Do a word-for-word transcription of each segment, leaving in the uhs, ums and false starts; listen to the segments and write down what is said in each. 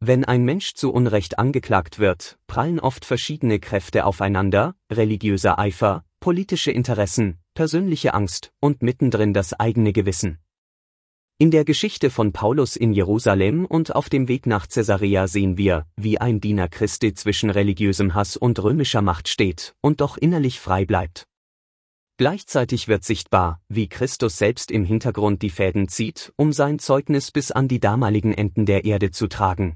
Wenn ein Mensch zu Unrecht angeklagt wird, prallen oft verschiedene Kräfte aufeinander: religiöser Eifer, politische Interessen, persönliche Angst und mittendrin das eigene Gewissen. In der Geschichte von Paulus in Jerusalem und auf dem Weg nach Caesarea sehen wir, wie ein Diener Christi zwischen religiösem Hass und römischer Macht steht und doch innerlich frei bleibt. Gleichzeitig wird sichtbar, wie Christus selbst im Hintergrund die Fäden zieht, um sein Zeugnis bis an die damaligen Enden der Erde zu tragen.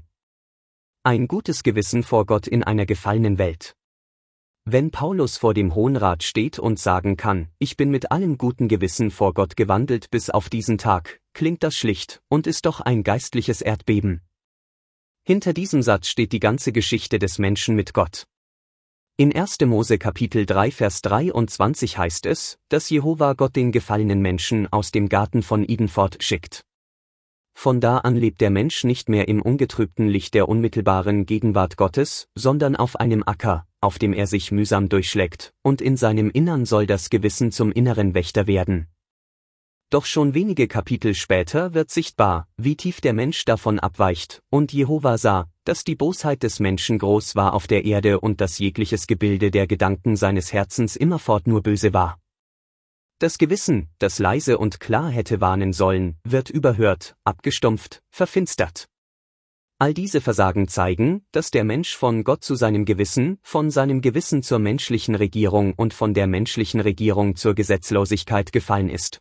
Ein gutes Gewissen vor Gott in einer gefallenen Welt. Wenn Paulus vor dem Hohen Rat steht und sagen kann, ich bin mit allem guten Gewissen vor Gott gewandelt bis auf diesen Tag, klingt das schlicht und ist doch ein geistliches Erdbeben. Hinter diesem Satz steht die ganze Geschichte des Menschen mit Gott. In erster Mose Kapitel drei Vers dreiundzwanzig heißt es, dass Jehova Gott den gefallenen Menschen aus dem Garten von Eden fortschickt. Von da an lebt der Mensch nicht mehr im ungetrübten Licht der unmittelbaren Gegenwart Gottes, sondern auf einem Acker, auf dem er sich mühsam durchschlägt, und in seinem Innern soll das Gewissen zum inneren Wächter werden. Doch schon wenige Kapitel später wird sichtbar, wie tief der Mensch davon abweicht, und Jehova sah, dass die Bosheit des Menschen groß war auf der Erde und dass jegliches Gebilde der Gedanken seines Herzens immerfort nur böse war. Das Gewissen, das leise und klar hätte warnen sollen, wird überhört, abgestumpft, verfinstert. All diese Versagen zeigen, dass der Mensch von Gott zu seinem Gewissen, von seinem Gewissen zur menschlichen Regierung und von der menschlichen Regierung zur Gesetzlosigkeit gefallen ist.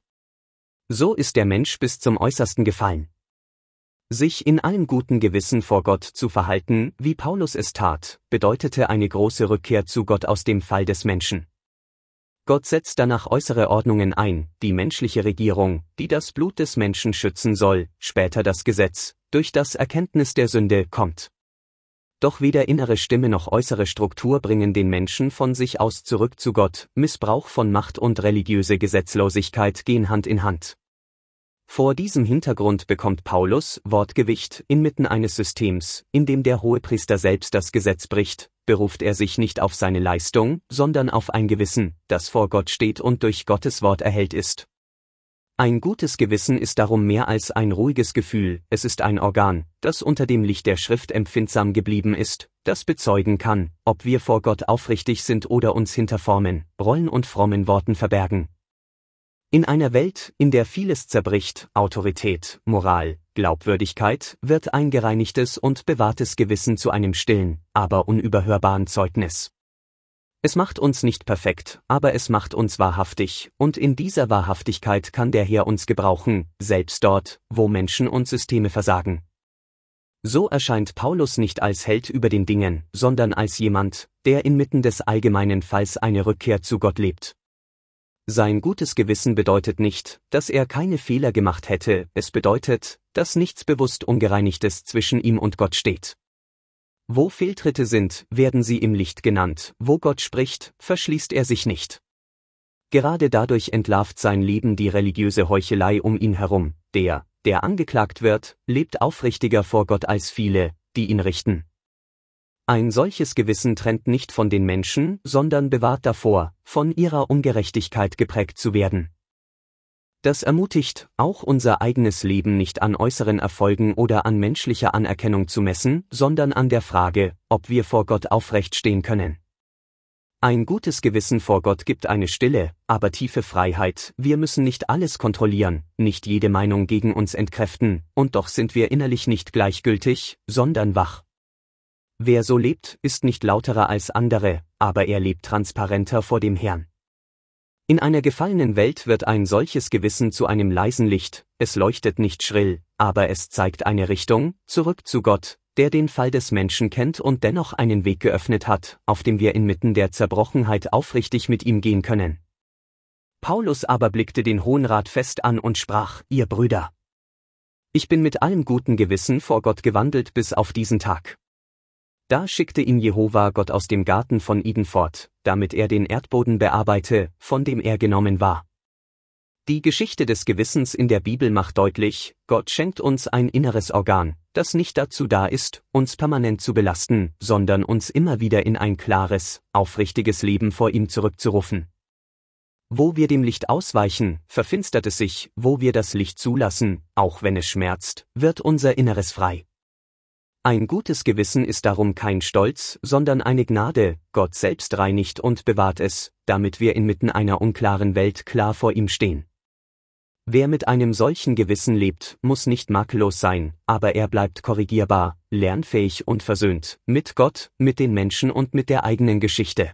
So ist der Mensch bis zum Äußersten gefallen. Sich in allem guten Gewissen vor Gott zu verhalten, wie Paulus es tat, bedeutete eine große Rückkehr zu Gott aus dem Fall des Menschen. Gott setzt danach äußere Ordnungen ein, die menschliche Regierung, die das Blut des Menschen schützen soll, später das Gesetz, durch das Erkenntnis der Sünde kommt. Doch weder innere Stimme noch äußere Struktur bringen den Menschen von sich aus zurück zu Gott, Missbrauch von Macht und religiöse Gesetzlosigkeit gehen Hand in Hand. Vor diesem Hintergrund bekommt Paulus Wortgewicht inmitten eines Systems, in dem der Hohepriester selbst das Gesetz bricht, beruft er sich nicht auf seine Leistung, sondern auf ein Gewissen, das vor Gott steht und durch Gottes Wort erhellt ist. Ein gutes Gewissen ist darum mehr als ein ruhiges Gefühl, es ist ein Organ, das unter dem Licht der Schrift empfindsam geblieben ist, das bezeugen kann, ob wir vor Gott aufrichtig sind oder uns hinter Formen, Rollen und frommen Worten verbergen. In einer Welt, in der vieles zerbricht, Autorität, Moral, Glaubwürdigkeit, wird ein gereinigtes und bewahrtes Gewissen zu einem stillen, aber unüberhörbaren Zeugnis. Es macht uns nicht perfekt, aber es macht uns wahrhaftig, und in dieser Wahrhaftigkeit kann der Herr uns gebrauchen, selbst dort, wo Menschen und Systeme versagen. So erscheint Paulus nicht als Held über den Dingen, sondern als jemand, der inmitten des allgemeinen Falls eine Rückkehr zu Gott lebt. Sein gutes Gewissen bedeutet nicht, dass er keine Fehler gemacht hätte, es bedeutet, dass nichts bewusst Ungereinigtes zwischen ihm und Gott steht. Wo Fehltritte sind, werden sie im Licht genannt, wo Gott spricht, verschließt er sich nicht. Gerade dadurch entlarvt sein Leben die religiöse Heuchelei um ihn herum, der, der angeklagt wird, lebt aufrichtiger vor Gott als viele, die ihn richten. Ein solches Gewissen trennt nicht von den Menschen, sondern bewahrt davor, von ihrer Ungerechtigkeit geprägt zu werden. Das ermutigt, auch unser eigenes Leben nicht an äußeren Erfolgen oder an menschlicher Anerkennung zu messen, sondern an der Frage, ob wir vor Gott aufrecht stehen können. Ein gutes Gewissen vor Gott gibt eine stille, aber tiefe Freiheit, wir müssen nicht alles kontrollieren, nicht jede Meinung gegen uns entkräften, und doch sind wir innerlich nicht gleichgültig, sondern wach. Wer so lebt, ist nicht lauterer als andere, aber er lebt transparenter vor dem Herrn. In einer gefallenen Welt wird ein solches Gewissen zu einem leisen Licht, es leuchtet nicht schrill, aber es zeigt eine Richtung, zurück zu Gott, der den Fall des Menschen kennt und dennoch einen Weg geöffnet hat, auf dem wir inmitten der Zerbrochenheit aufrichtig mit ihm gehen können. Paulus aber blickte den Hohen Rat fest an und sprach: Ihr Brüder, ich bin mit allem guten Gewissen vor Gott gewandelt bis auf diesen Tag. Da schickte ihn Jehova Gott aus dem Garten von Eden fort, damit er den Erdboden bearbeite, von dem er genommen war. Die Geschichte des Gewissens in der Bibel macht deutlich, Gott schenkt uns ein inneres Organ, das nicht dazu da ist, uns permanent zu belasten, sondern uns immer wieder in ein klares, aufrichtiges Leben vor ihm zurückzurufen. Wo wir dem Licht ausweichen, verfinstert es sich, wo wir das Licht zulassen, auch wenn es schmerzt, wird unser Inneres frei. Ein gutes Gewissen ist darum kein Stolz, sondern eine Gnade, Gott selbst reinigt und bewahrt es, damit wir inmitten einer unklaren Welt klar vor ihm stehen. Wer mit einem solchen Gewissen lebt, muss nicht makellos sein, aber er bleibt korrigierbar, lernfähig und versöhnt, mit Gott, mit den Menschen und mit der eigenen Geschichte.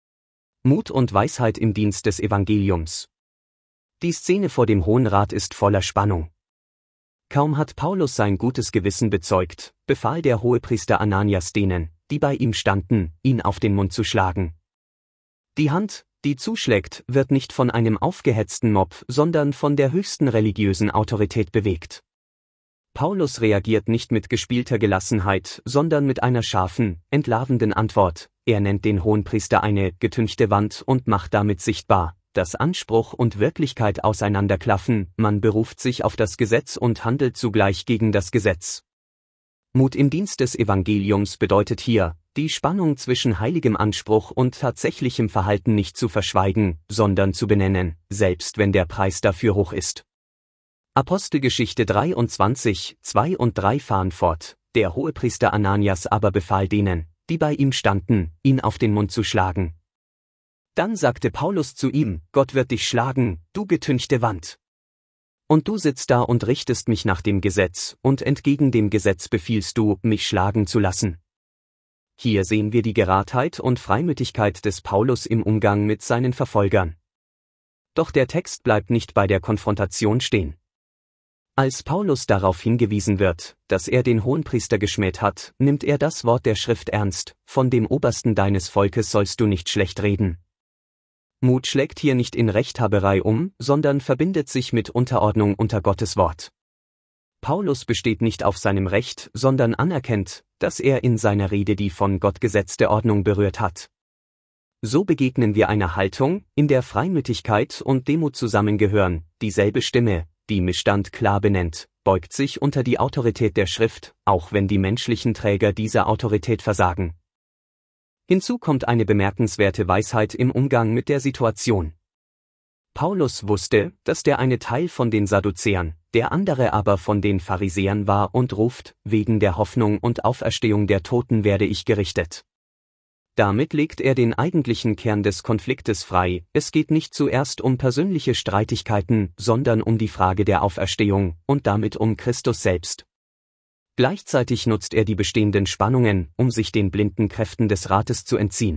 Mut und Weisheit im Dienst des Evangeliums. Die Szene vor dem Hohen Rat ist voller Spannung. Kaum hat Paulus sein gutes Gewissen bezeugt, befahl der Hohepriester Ananias denen, die bei ihm standen, ihn auf den Mund zu schlagen. Die Hand, die zuschlägt, wird nicht von einem aufgehetzten Mob, sondern von der höchsten religiösen Autorität bewegt. Paulus reagiert nicht mit gespielter Gelassenheit, sondern mit einer scharfen, entlarvenden Antwort. Er nennt den Hohenpriester eine getünchte Wand und macht damit sichtbar, dass Anspruch und Wirklichkeit auseinanderklaffen, man beruft sich auf das Gesetz und handelt zugleich gegen das Gesetz. Mut im Dienst des Evangeliums bedeutet hier, die Spannung zwischen heiligem Anspruch und tatsächlichem Verhalten nicht zu verschweigen, sondern zu benennen, selbst wenn der Preis dafür hoch ist. Apostelgeschichte dreiundzwanzig, zwei und drei fahren fort, der Hohepriester Ananias aber befahl denen, die bei ihm standen, ihn auf den Mund zu schlagen. Dann sagte Paulus zu ihm, Gott wird dich schlagen, du getünchte Wand. Und du sitzt da und richtest mich nach dem Gesetz, und entgegen dem Gesetz befiehlst du, mich schlagen zu lassen. Hier sehen wir die Geradheit und Freimütigkeit des Paulus im Umgang mit seinen Verfolgern. Doch der Text bleibt nicht bei der Konfrontation stehen. Als Paulus darauf hingewiesen wird, dass er den Hohenpriester geschmäht hat, nimmt er das Wort der Schrift ernst, von dem Obersten deines Volkes sollst du nicht schlecht reden. Mut schlägt hier nicht in Rechthaberei um, sondern verbindet sich mit Unterordnung unter Gottes Wort. Paulus besteht nicht auf seinem Recht, sondern anerkennt, dass er in seiner Rede die von Gott gesetzte Ordnung berührt hat. So begegnen wir einer Haltung, in der Freimütigkeit und Demut zusammengehören, dieselbe Stimme, die Missstand klar benennt, beugt sich unter die Autorität der Schrift, auch wenn die menschlichen Träger dieser Autorität versagen. Hinzu kommt eine bemerkenswerte Weisheit im Umgang mit der Situation. Paulus wusste, dass der eine Teil von den Sadduzäern, der andere aber von den Pharisäern war und ruft, wegen der Hoffnung und Auferstehung der Toten werde ich gerichtet. Damit legt er den eigentlichen Kern des Konfliktes frei, es geht nicht zuerst um persönliche Streitigkeiten, sondern um die Frage der Auferstehung und damit um Christus selbst. Gleichzeitig nutzt er die bestehenden Spannungen, um sich den blinden Kräften des Rates zu entziehen.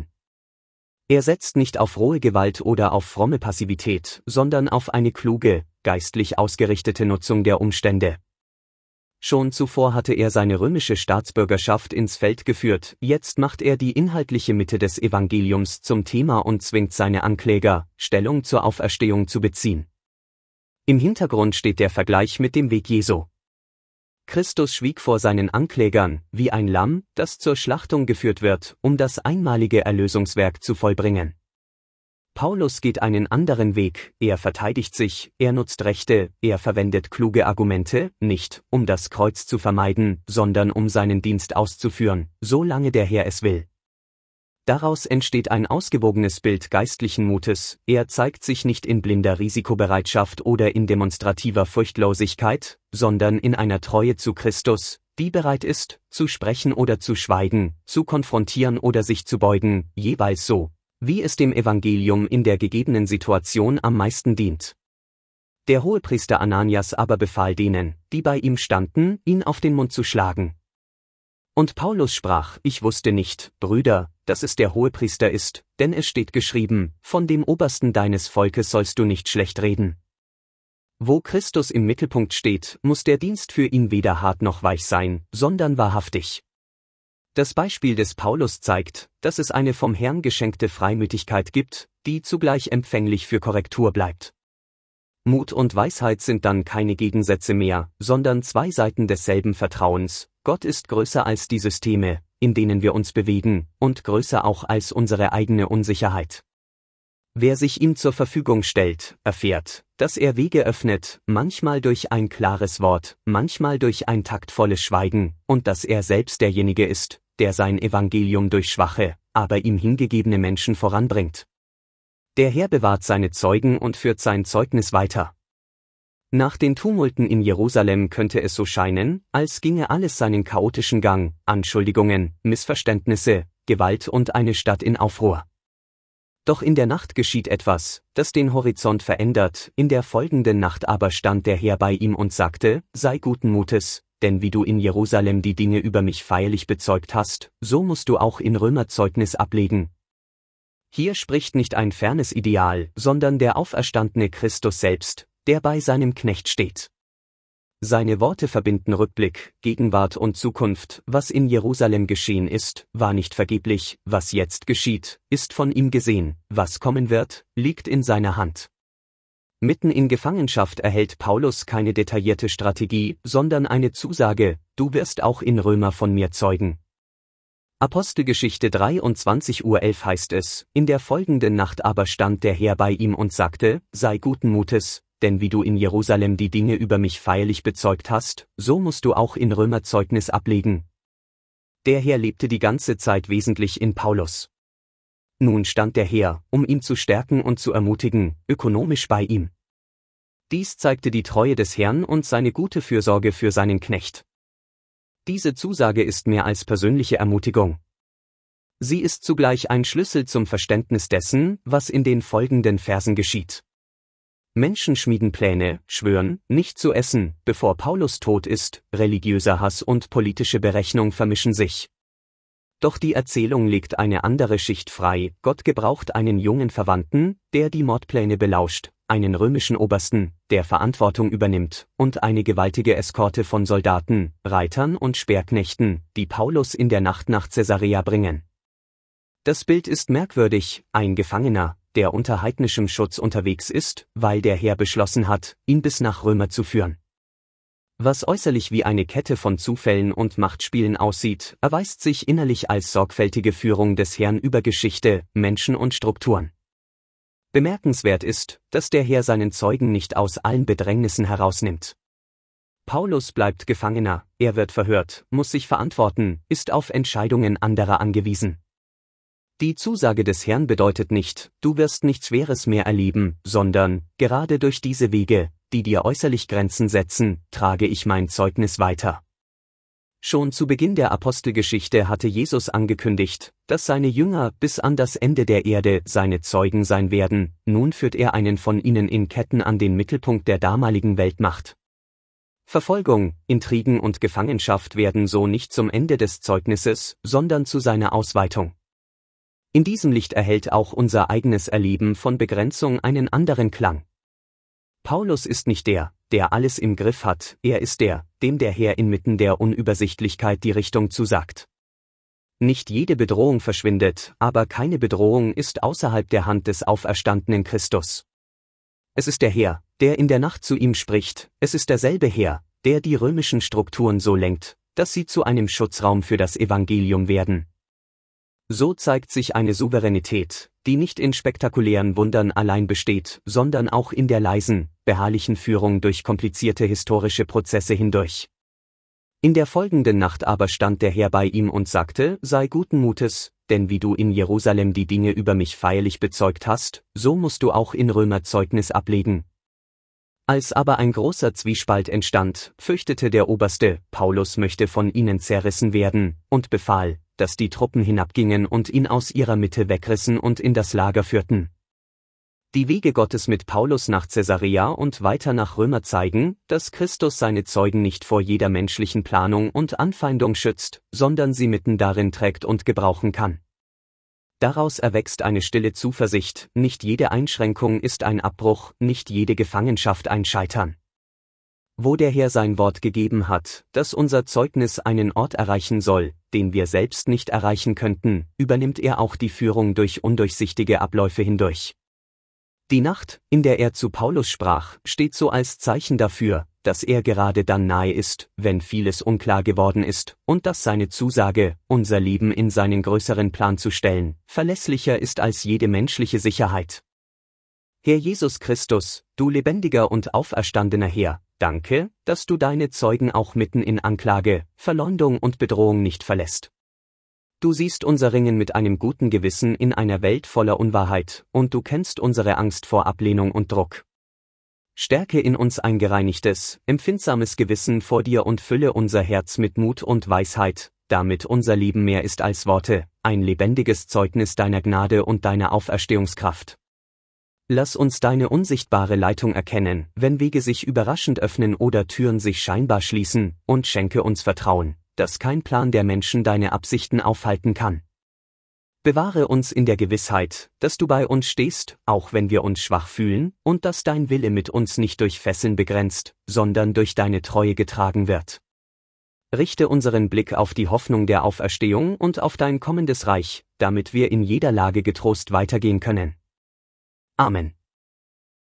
Er setzt nicht auf rohe Gewalt oder auf fromme Passivität, sondern auf eine kluge, geistlich ausgerichtete Nutzung der Umstände. Schon zuvor hatte er seine römische Staatsbürgerschaft ins Feld geführt, jetzt macht er die inhaltliche Mitte des Evangeliums zum Thema und zwingt seine Ankläger, Stellung zur Auferstehung zu beziehen. Im Hintergrund steht der Vergleich mit dem Weg Jesu. Christus schwieg vor seinen Anklägern, wie ein Lamm, das zur Schlachtung geführt wird, um das einmalige Erlösungswerk zu vollbringen. Paulus geht einen anderen Weg, er verteidigt sich, er nutzt Rechte, er verwendet kluge Argumente, nicht, um das Kreuz zu vermeiden, sondern um seinen Dienst auszuführen, solange der Herr es will. Daraus entsteht ein ausgewogenes Bild geistlichen Mutes, er zeigt sich nicht in blinder Risikobereitschaft oder in demonstrativer Furchtlosigkeit, sondern in einer Treue zu Christus, die bereit ist, zu sprechen oder zu schweigen, zu konfrontieren oder sich zu beugen, jeweils so, wie es dem Evangelium in der gegebenen Situation am meisten dient. Der Hohepriester Ananias aber befahl denen, die bei ihm standen, ihn auf den Mund zu schlagen. Und Paulus sprach, ich wusste nicht, Brüder, dass es der Hohepriester ist, denn es steht geschrieben, von dem Obersten deines Volkes sollst du nicht schlecht reden. Wo Christus im Mittelpunkt steht, muss der Dienst für ihn weder hart noch weich sein, sondern wahrhaftig. Das Beispiel des Paulus zeigt, dass es eine vom Herrn geschenkte Freimütigkeit gibt, die zugleich empfänglich für Korrektur bleibt. Mut und Weisheit sind dann keine Gegensätze mehr, sondern zwei Seiten desselben Vertrauens. Gott ist größer als die Systeme, in denen wir uns bewegen, und größer auch als unsere eigene Unsicherheit. Wer sich ihm zur Verfügung stellt, erfährt, dass er Wege öffnet, manchmal durch ein klares Wort, manchmal durch ein taktvolles Schweigen, und dass er selbst derjenige ist, der sein Evangelium durch schwache, aber ihm hingegebene Menschen voranbringt. Der Herr bewahrt seine Zeugen und führt sein Zeugnis weiter. Nach den Tumulten in Jerusalem könnte es so scheinen, als ginge alles seinen chaotischen Gang, Anschuldigungen, Missverständnisse, Gewalt und eine Stadt in Aufruhr. Doch in der Nacht geschieht etwas, das den Horizont verändert, in der folgenden Nacht aber stand der Herr bei ihm und sagte, sei guten Mutes, denn wie du in Jerusalem die Dinge über mich feierlich bezeugt hast, so musst du auch in Römer Zeugnis ablegen. Hier spricht nicht ein fernes Ideal, sondern der auferstandene Christus selbst, der bei seinem Knecht steht. Seine Worte verbinden Rückblick, Gegenwart und Zukunft. Was in Jerusalem geschehen ist, war nicht vergeblich, was jetzt geschieht, ist von ihm gesehen, was kommen wird, liegt in seiner Hand. Mitten in Gefangenschaft erhält Paulus keine detaillierte Strategie, sondern eine Zusage, du wirst auch in Römer von mir zeugen. Apostelgeschichte dreiundzwanzig Uhr elf heißt es, in der folgenden Nacht aber stand der Herr bei ihm und sagte, sei guten Mutes, denn wie du in Jerusalem die Dinge über mich feierlich bezeugt hast, so musst du auch in Römer Zeugnis ablegen. Der Herr lebte die ganze Zeit wesentlich in Paulus. Nun stand der Herr, um ihn zu stärken und zu ermutigen, ökonomisch bei ihm. Dies zeigte die Treue des Herrn und seine gute Fürsorge für seinen Knecht. Diese Zusage ist mehr als persönliche Ermutigung. Sie ist zugleich ein Schlüssel zum Verständnis dessen, was in den folgenden Versen geschieht. Menschen schmieden Pläne, schwören, nicht zu essen, bevor Paulus tot ist, religiöser Hass und politische Berechnung vermischen sich. Doch die Erzählung legt eine andere Schicht frei, Gott gebraucht einen jungen Verwandten, der die Mordpläne belauscht, einen römischen Obersten, der Verantwortung übernimmt, und eine gewaltige Eskorte von Soldaten, Reitern und Speerknechten, die Paulus in der Nacht nach Caesarea bringen. Das Bild ist merkwürdig, ein Gefangener, der unter heidnischem Schutz unterwegs ist, weil der Herr beschlossen hat, ihn bis nach Römer zu führen. Was äußerlich wie eine Kette von Zufällen und Machtspielen aussieht, erweist sich innerlich als sorgfältige Führung des Herrn über Geschichte, Menschen und Strukturen. Bemerkenswert ist, dass der Herr seinen Zeugen nicht aus allen Bedrängnissen herausnimmt. Paulus bleibt Gefangener, er wird verhört, muss sich verantworten, ist auf Entscheidungen anderer angewiesen. Die Zusage des Herrn bedeutet nicht, du wirst nichts Schweres mehr erleben, sondern, gerade durch diese Wege, die dir äußerlich Grenzen setzen, trage ich mein Zeugnis weiter. Schon zu Beginn der Apostelgeschichte hatte Jesus angekündigt, dass seine Jünger bis an das Ende der Erde seine Zeugen sein werden, nun führt er einen von ihnen in Ketten an den Mittelpunkt der damaligen Weltmacht. Verfolgung, Intrigen und Gefangenschaft werden so nicht zum Ende des Zeugnisses, sondern zu seiner Ausweitung. In diesem Licht erhält auch unser eigenes Erleben von Begrenzung einen anderen Klang. Paulus ist nicht der, der alles im Griff hat, er ist der, dem der Herr inmitten der Unübersichtlichkeit die Richtung zusagt. Nicht jede Bedrohung verschwindet, aber keine Bedrohung ist außerhalb der Hand des auferstandenen Christus. Es ist der Herr, der in der Nacht zu ihm spricht, es ist derselbe Herr, der die römischen Strukturen so lenkt, dass sie zu einem Schutzraum für das Evangelium werden. So zeigt sich eine Souveränität, die nicht in spektakulären Wundern allein besteht, sondern auch in der leisen, beharrlichen Führung durch komplizierte historische Prozesse hindurch. In der folgenden Nacht aber stand der Herr bei ihm und sagte, sei guten Mutes, denn wie du in Jerusalem die Dinge über mich feierlich bezeugt hast, so musst du auch in Römer Zeugnis ablegen. Als aber ein großer Zwiespalt entstand, fürchtete der Oberste, Paulus möchte von ihnen zerrissen werden, und befahl, dass die Truppen hinabgingen und ihn aus ihrer Mitte wegrissen und in das Lager führten. Die Wege Gottes mit Paulus nach Caesarea und weiter nach Römer zeigen, dass Christus seine Zeugen nicht vor jeder menschlichen Planung und Anfeindung schützt, sondern sie mitten darin trägt und gebrauchen kann. Daraus erwächst eine stille Zuversicht, nicht jede Einschränkung ist ein Abbruch, nicht jede Gefangenschaft ein Scheitern. Wo der Herr sein Wort gegeben hat, dass unser Zeugnis einen Ort erreichen soll, den wir selbst nicht erreichen könnten, übernimmt er auch die Führung durch undurchsichtige Abläufe hindurch. Die Nacht, in der er zu Paulus sprach, steht so als Zeichen dafür, dass er gerade dann nahe ist, wenn vieles unklar geworden ist, und dass seine Zusage, unser Leben in seinen größeren Plan zu stellen, verlässlicher ist als jede menschliche Sicherheit. Herr Jesus Christus, du lebendiger und auferstandener Herr, danke, dass du deine Zeugen auch mitten in Anklage, Verleumdung und Bedrohung nicht verlässt. Du siehst unser Ringen mit einem guten Gewissen in einer Welt voller Unwahrheit, und du kennst unsere Angst vor Ablehnung und Druck. Stärke in uns ein gereinigtes, empfindsames Gewissen vor dir und fülle unser Herz mit Mut und Weisheit, damit unser Leben mehr ist als Worte, ein lebendiges Zeugnis deiner Gnade und deiner Auferstehungskraft. Lass uns deine unsichtbare Leitung erkennen, wenn Wege sich überraschend öffnen oder Türen sich scheinbar schließen, und schenke uns Vertrauen, dass kein Plan der Menschen deine Absichten aufhalten kann. Bewahre uns in der Gewissheit, dass du bei uns stehst, auch wenn wir uns schwach fühlen, und dass dein Wille mit uns nicht durch Fesseln begrenzt, sondern durch deine Treue getragen wird. Richte unseren Blick auf die Hoffnung der Auferstehung und auf dein kommendes Reich, damit wir in jeder Lage getrost weitergehen können. Amen.